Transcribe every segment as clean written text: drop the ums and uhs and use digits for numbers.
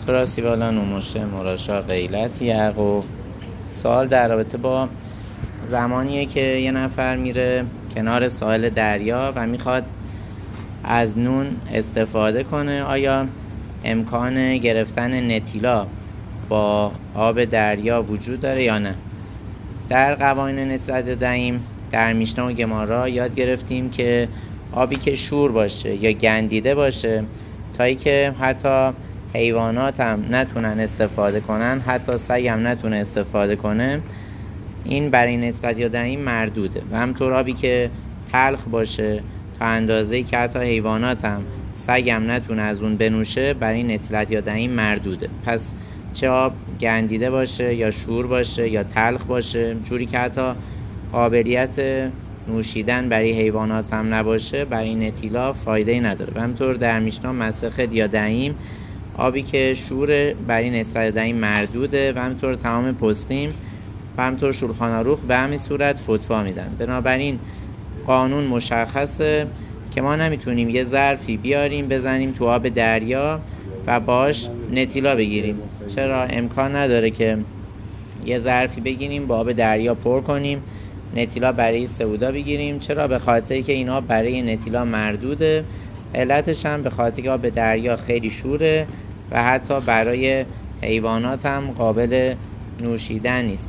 تراسی والا نموشه مراشا غیلت یعقوب. سوال در رابطه با زمانیه که یه نفر میره کنار ساحل دریا و میخواد از نون استفاده کنه. آیا امکان گرفتن نتیلا با آب دریا وجود داره یا نه؟ در قوانین نتیلت دهیم در میشنا و گمارا یاد گرفتیم که آبی که شور باشه یا گندیده باشه تایی که حتی حیوانات هم نتونن استفاده کنن، حتی سگ هم نتونه استفاده کنه، این برای نتیلت دهیم مردوده. و همطور آبی که تلخ باشه تا اندازه‌ای که حتی حیوانات هم سگ هم نتونه از اون بنوشه برای نتیلت دهیم مردوده. پس چه آب گندیده باشه یا شور باشه یا تلخ باشه، جوری که حتی قابلیت نوشیدن برای حیوانات هم نباشه، برای نتیلا فایده‌ای نداره. و همطور در میشنا مسخ دیادهیم آبی که شور برای نتیلت دهیم مردوده. و همطور تمام پستیم و همطور شولخان عروخ به همین صورت فتوا میدن. بنابراین قانون مشخصه که ما نمیتونیم یه ظرفی بیاریم بزنیم تو آب دریا و باش نتیلا بگیریم. چرا؟ امکان نداره که یه ظرفی بگیریم با آب دریا پر کنیم نتیلا برای سودا بگیریم. چرا؟ به خاطری که اینا برای نتیلا مردوده. علتش هم به خاطری که آب دریا خیلی شوره و حتی برای حیوانات هم قابل نوشیدن نیست.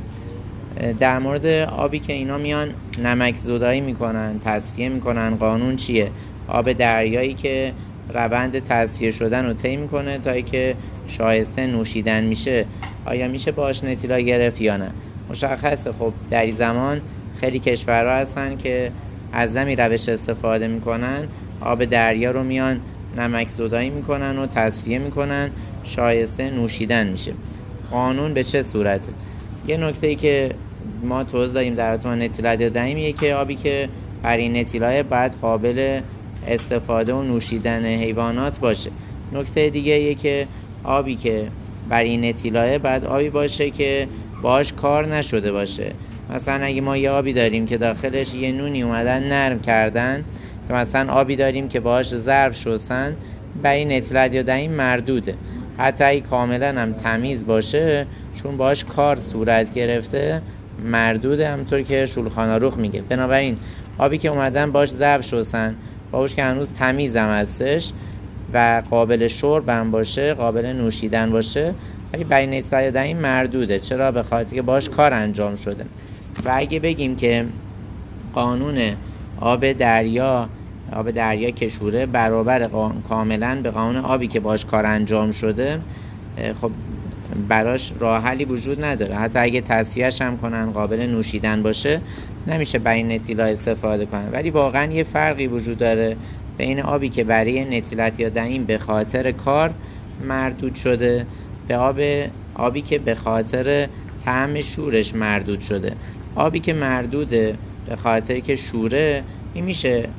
در مورد آبی که اینا میان نمک زدایی میکنن، تصفیه میکنن، قانون چیه؟ آب دریایی که روند تصفیه شدن رو طی میکنه تا اینکه شایسته نوشیدن میشه، آیا میشه باهاش نتیلا گرفت یا نه؟ مشخصه. خب در این زمان خیلی کشورها هستن که از همین روش استفاده میکنن، آب دریا رو میان نمک زدایی میکنن و تصفیه میکنن، شایسته نوشیدن میشه. قانون به چه صورته؟ یه نکته‌ای که ما توضیح دادیم در رابطه با نتیلت دهیم که آبی که برای نتیلا باید قابل استفاده و نوشیدن حیوانات باشه. نکته دیگه که آبی که برای نتیلا باید آبی باشه که باهاش کار نشده باشه. مثلا اگه ما یه آبی داریم که داخلش یه نونی اومدن نرم کردن، که مثلا آبی داریم که باهاش ظرف شستن، برای نتیلت دهیم مردوده. حتی اگه کاملا هم تمیز باشه چون باهاش کار صورت گرفته مردوده، همونطور که شولخان عروخ میگه. بنابراین آبی که اومدن باهاش ظرف شستن، باهاش که هنوز تمیز هم هستش و قابل شرب هم باشه، قابل نوشیدن باشه، ولی برای نتیلت دهیم مردوده. چرا؟ به خاطر که باهاش کار انجام شده. و اگه بگیم که قانون آب دریا که شوره برابر کاملا به قانون آبی که باهاش کار انجام شده، خب براش راه حلی وجود نداره. حتی اگه تصفیهش هم کنن قابل نوشیدن باشه، نمیشه برای نتیلا استفاده کنن. ولی واقعا یه فرقی وجود داره بین آبی که برای نتیلت دهیم به خاطر کار مردود شده به آبی که به خاطر طعم شورش مردود شده. آبی که مردوده به خاطر که شوره، این میشه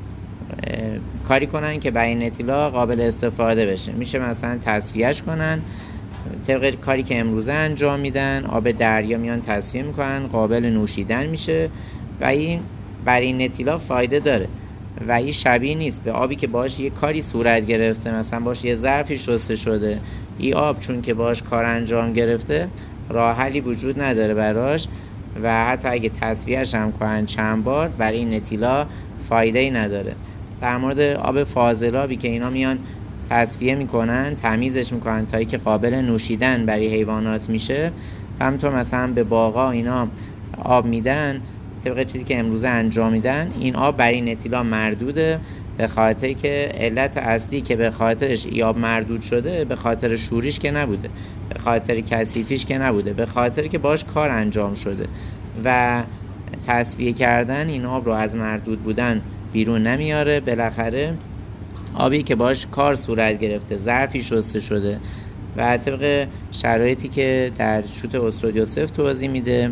کاری کنن که برای نتیلا قابل استفاده بشه. میشه مثلا تصفیهش کنن طبق کاری که امروزه انجام میدن، آب دریا میان تصفیه میکنن، قابل نوشیدن میشه و این برای نتیلا فایده داره. و این شبیه نیست به آبی که باش یه کاری صورت گرفته، مثلا باش یه ظرفی شسته شده. این آب چون که باش کار انجام گرفته راه حلی وجود نداره براش و حتی اگه تصفیهش هم کنن چند بار برای نتیلا فایده‌ای نداره. در مورد آب فاضلابی که اینا میان تصفیه میکنن، تمیزش میکنن تا اینکه قابل نوشیدن برای حیوانات میشه، همونطور مثلا به باغا اینا آب میدن طبق چیزی که امروزه انجام میدن، این آب برای نتیلا مردوده. به خاطر که علت اصلی که به خاطرش ای آب مردود شده به خاطر شوریش که نبوده، به خاطر کثیفیش که نبوده، به خاطر که باش کار انجام شده و تصفیه کردن این آب رو از مردود بودن بیرون نمیاره. بالاخره آبی که باش کار صورت گرفته، ظرفی شسته شده و طبق شرایطی که در شوت استرود یوسف توضیح میده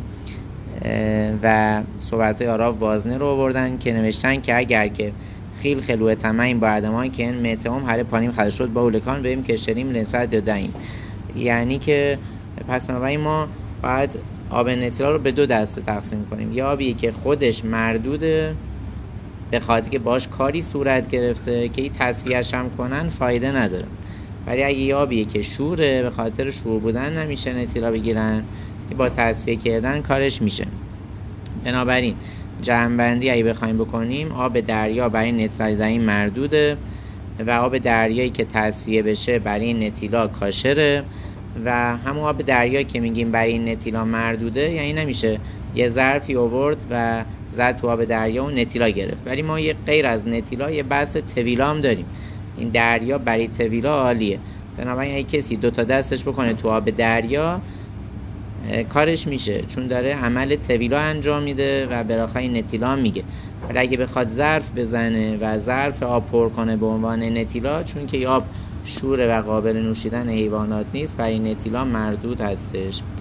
و صحبت‌های آراف وازنه رو آوردن که نوشتن که اگر که خیل خلوه تمام بعدمان که این متهم هر پانیم خرج شد با اولکان بریم که شریم نسبت دادیم، یعنی که پس بنابراین ما باید آب نتیلا رو به دو دسته تقسیم کنیم. یا آبی که خودش مردوده به خاطر که باش کاری صورت گرفته که این تصفیهش هم کنن فایده نداره، ولی اگه یه آبیه که شوره، به خاطر شور بودن نمیشه نتیلا بگیرن، با تصفیه کردن کارش میشه. بنابراین جمع‌بندی اگه بخوایم بکنیم، آب دریا برای نتیلازدهی مردوده و آب دریایی که تصفیه بشه برای نتیلا کاشره. و همون آب دریا که میگیم برای نتیلا مردوده، یعنی نمیشه یه ظرفی آورد و زد تو آب دریا و نتیلا گرفت. ولی ما یه غیر از نتیلا یه بحث تویلا هم داریم. این دریا برای تویلا عالیه. بنابراین اگه کسی 2 تا دستش بکنه تو آب دریا، کارش میشه، چون داره عمل تویلا انجام میده و براخای این نتیلا هم میگه. ولی اگه بخواد ظرف بزنه و ظرف آب پر کنه به عنوان نتیلا، چون که آب شوره و قابل نوشیدن حیوانات نیست، برای نتیلا مردود هستش.